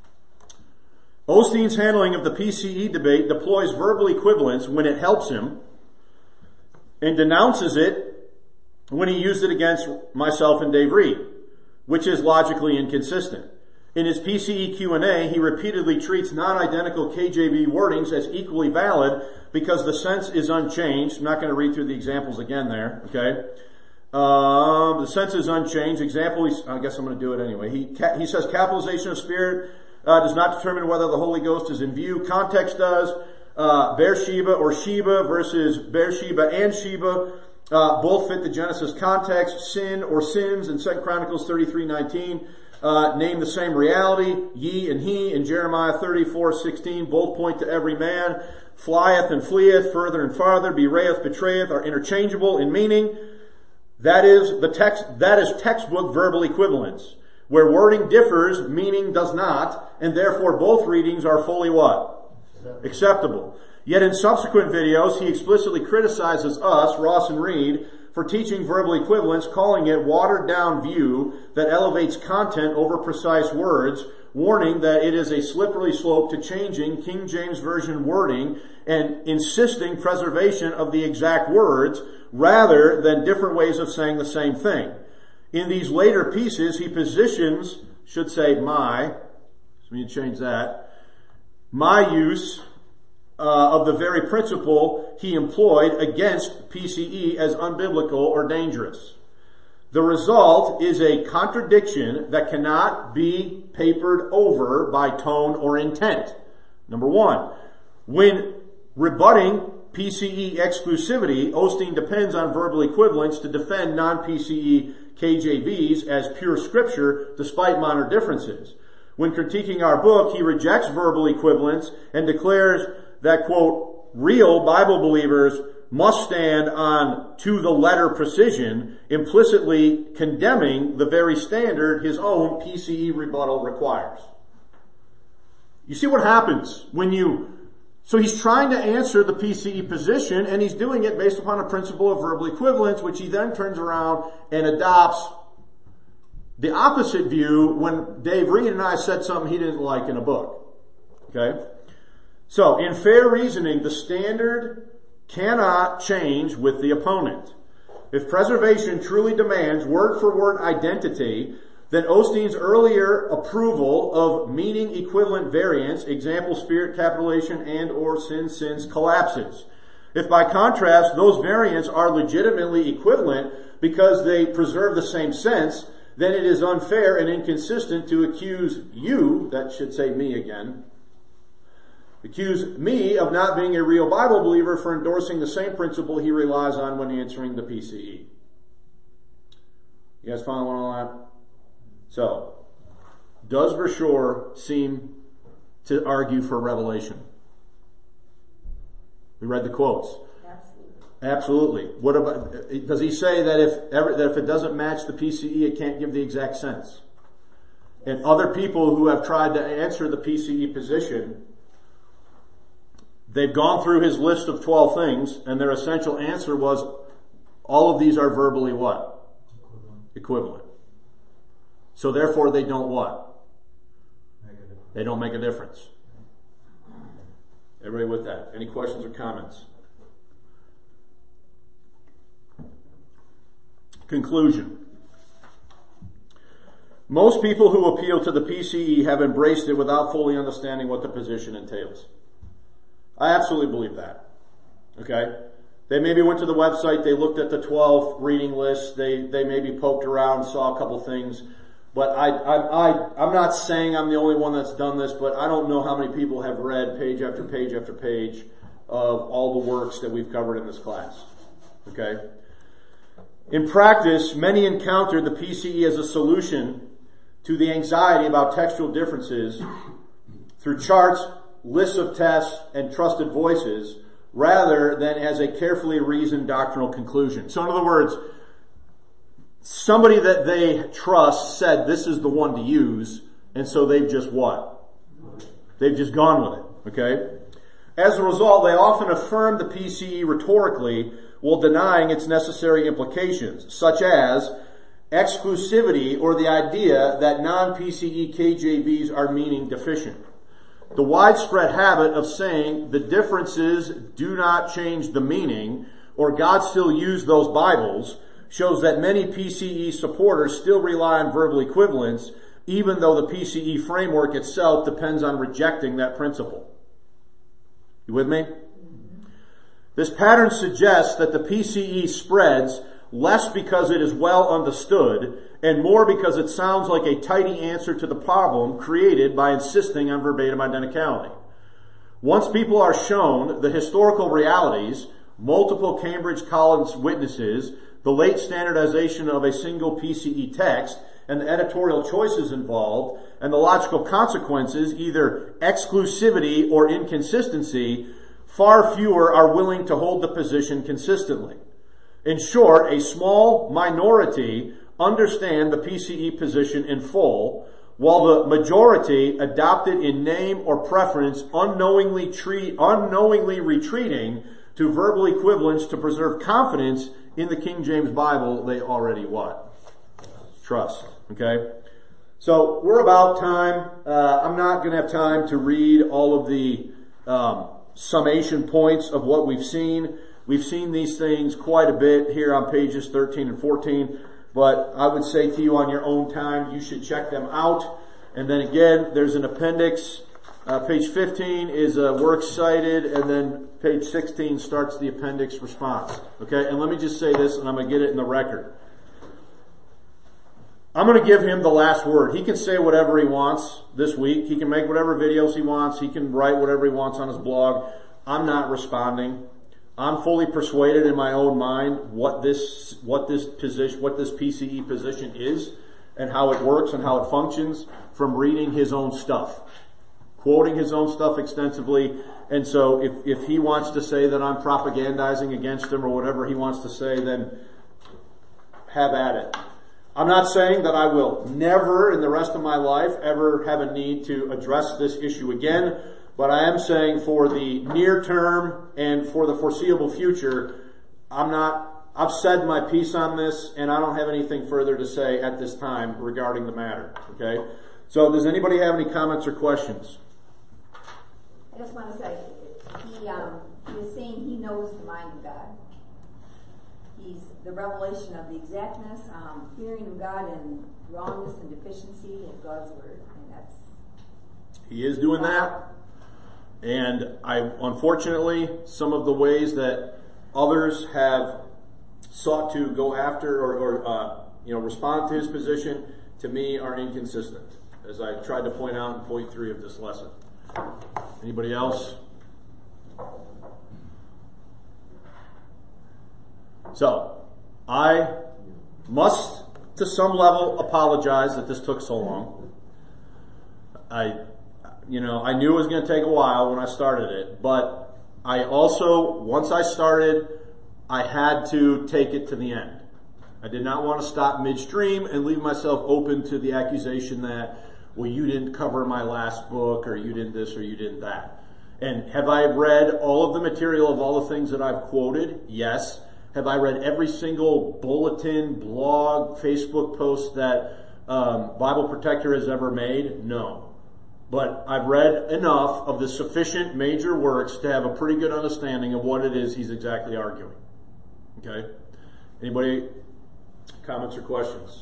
Osteen's handling of the PCE debate deploys verbal equivalence when it helps him and denounces it when he used it against myself and Dave Reed, which is logically inconsistent. In his PCE Q&A, he repeatedly treats non-identical KJV wordings as equally valid because the sense is unchanged. I'm not going to read through the examples again there, okay? The sense is unchanged. Example, I guess I'm going to do it anyway. He says capitalization of spirit does not determine whether the Holy Ghost is in view. Context does. Beersheba or Sheba versus Beersheba and Sheba both fit the Genesis context. Sin or sins in 2 Chronicles 33:19 name the same reality. Ye and he in Jeremiah 34:16 both point to every man. Flieth and fleeth, further and farther, bewrayeth, betrayeth are interchangeable in meaning. That is textbook verbal equivalence. Where wording differs, meaning does not, and therefore both readings are fully what? Acceptable. Yet in subsequent videos, he explicitly criticizes us, Ross and Reed, for teaching verbal equivalence, calling it watered down view that elevates content over precise words, warning that it is a slippery slope to changing King James Version wording and insisting preservation of the exact words rather than different ways of saying the same thing. In these later pieces, he positions, should say my, so we need to change that, my use of the very principle he employed against PCE as unbiblical or dangerous. The result is a contradiction that cannot be papered over by tone or intent. Number one, when rebutting PCE exclusivity, Osteen depends on verbal equivalence to defend non-PCE KJVs as pure scripture despite minor differences. When critiquing our book, he rejects verbal equivalence and declares that, quote, real Bible believers must stand on to the letter precision, implicitly condemning the very standard his own PCE rebuttal requires. You see what happens so he's trying to answer the PCE position and he's doing it based upon a principle of verbal equivalence, which he then turns around and adopts the opposite view when Dave Reed and I said something he didn't like in a book. Okay? So, in fair reasoning, the standard cannot change with the opponent. If preservation truly demands word-for-word identity, then Osteen's earlier approval of meaning equivalent variants, example spirit capitalization and or sins, collapses. If by contrast those variants are legitimately equivalent because they preserve the same sense, then it is unfair and inconsistent to accuse you, that should say me again, accuse me of not being a real Bible believer for endorsing the same principle he relies on when answering the PCE. You guys following all that? So, does Verschoor seem to argue for revelation? We read the quotes. Absolutely. What about, does he say that if it doesn't match the PCE, it can't give the exact sense? And other people who have tried to answer the PCE position, they've gone through his list of 12 things, and their essential answer was, all of these are verbally what? Equivalent. So therefore they don't what? They don't make a difference. Everybody with that? Any questions or comments? Conclusion. Most people who appeal to the PCE have embraced it without fully understanding what the position entails. I absolutely believe that. Okay? They maybe went to the website, they looked at the 12 reading lists, they maybe poked around, saw a couple things, but I'm not saying I'm the only one that's done this, but I don't know how many people have read page after page after page of all the works that we've covered in this class. Okay? In practice, many encounter the PCE as a solution to the anxiety about textual differences through charts, lists of tests, and trusted voices, rather than as a carefully reasoned doctrinal conclusion. So in other words, somebody that they trust said this is the one to use, and so they've just what? They've just gone with it, okay? As a result, they often affirm the PCE rhetorically while denying its necessary implications, such as exclusivity or the idea that non-PCE KJVs are meaning deficient. The widespread habit of saying the differences do not change the meaning, or God still used those Bibles, shows that many PCE supporters still rely on verbal equivalence, even though the PCE framework itself depends on rejecting that principle. You with me? This pattern suggests that the PCE spreads less because it is well understood and more because it sounds like a tidy answer to the problem created by insisting on verbatim identicality. Once people are shown the historical realities, multiple Cambridge College witnesses, the late standardization of a single PCE text, and the editorial choices involved, and the logical consequences, either exclusivity or inconsistency, far fewer are willing to hold the position consistently. In short, a small minority understand the PCE position in full, while the majority adopt it in name or preference, unknowingly retreating to verbal equivalence to preserve confidence in the King James Bible they already what? Trust. Okay? So, we're about time. I'm not going to have time to read all of the summation points of what we've seen. We've seen these things quite a bit here on pages 13 and 14, but I would say to you on your own time, you should check them out. And then again, there's an appendix. Page 15 is works cited, and then page 16 starts the appendix response. Okay, and let me just say this, and I'm going to get it in the record. I'm going to give him the last word. He can say whatever he wants this week. He can make whatever videos he wants. He can write whatever he wants on his blog. I'm not responding. I'm fully persuaded in my own mind what this PCE position is and how it works and how it functions from reading his own stuff, quoting his own stuff extensively. And so if he wants to say that I'm propagandizing against him or whatever he wants to say, then have at it. I'm not saying that I will never in the rest of my life ever have a need to address this issue again, but I am saying for the near term and for the foreseeable future, I've said my piece on this, and I don't have anything further to say at this time regarding the matter. Okay? So does anybody have any comments or questions? I just want to say, he is saying he knows the mind of God. He's the revelation of the exactness, fearing of God, and wrongness and deficiency of God's word. And that's. He is doing that. And unfortunately, some of the ways that others have sought to go after or responded to his position, to me, are inconsistent, as I tried to point out in point 3 of this lesson. Anybody else? So, I must, to some level, apologize that this took so long. I knew it was going to take a while when I started it, but I also, once I started, I had to take it to the end. I did not want to stop midstream and leave myself open to the accusation that, well, you didn't cover my last book, or you didn't this, or you didn't that. And have I read all of the material of all the things that I've quoted? Yes. Have I read every single bulletin, blog, Facebook post that Bible Protector has ever made? No. But I've read enough of the sufficient major works to have a pretty good understanding of what it is he's exactly arguing. Okay? Anybody? Comments or questions?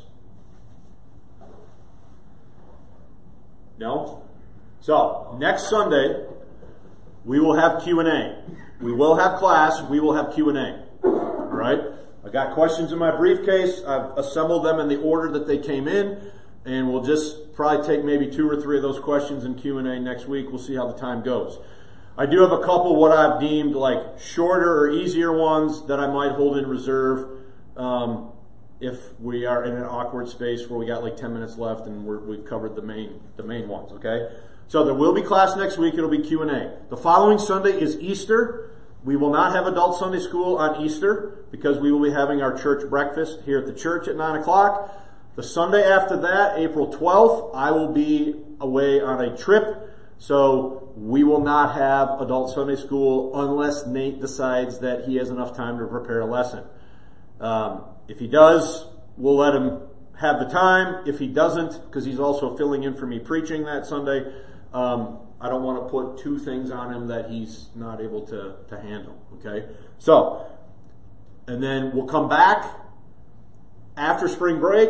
No? So, next Sunday, we will have Q&A. We will have class, we will have Q&A. Alright? I got questions in my briefcase. I've assembled them in the order that they came in, and we'll just probably take maybe 2 or 3 of those questions in Q&A next week. We'll see how the time goes. I do have a couple what I've deemed like shorter or easier ones that I might hold in reserve if we are in an awkward space where we got like 10 minutes left and we've covered the main ones, okay? So there will be class next week. It'll be Q&A. The following Sunday is Easter. We will not have adult Sunday school on Easter because we will be having our church breakfast here at the church at 9 o'clock. The Sunday after that, April 12th, I will be away on a trip. So we will not have adult Sunday school unless Nate decides that he has enough time to prepare a lesson. If he does, we'll let him have the time. If he doesn't, because he's also filling in for me preaching that Sunday, I don't want to put 2 things on him that he's not able to handle. Okay? So, and then we'll come back after spring break,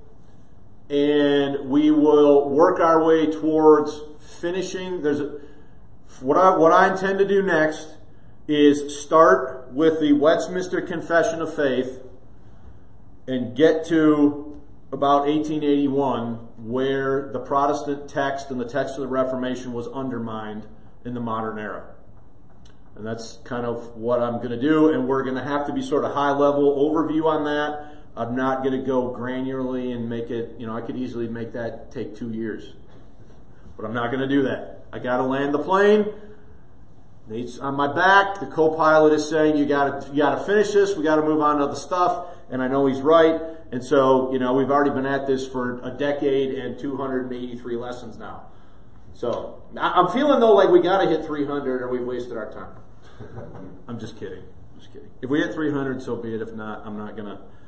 and we will work our way towards finishing. What I intend to do next is start with the Westminster Confession of Faith and get to about 1881, where the Protestant text and the text of the Reformation was undermined in the modern era. And that's kind of what I'm going to do, and we're going to have to be sort of high-level overview on that. I'm not going to go granularly and make it, I could easily make that take 2 years. But I'm not going to do that. I got to land the plane. Nate's on my back. The co-pilot is saying, you got to finish this. We got to move on to other stuff. And I know he's right. And so, we've already been at this for a decade and 283 lessons now. So, I'm feeling though like we got to hit 300 or we've wasted our time. I'm just kidding. If we hit 300, so be it. If not, I'm not going to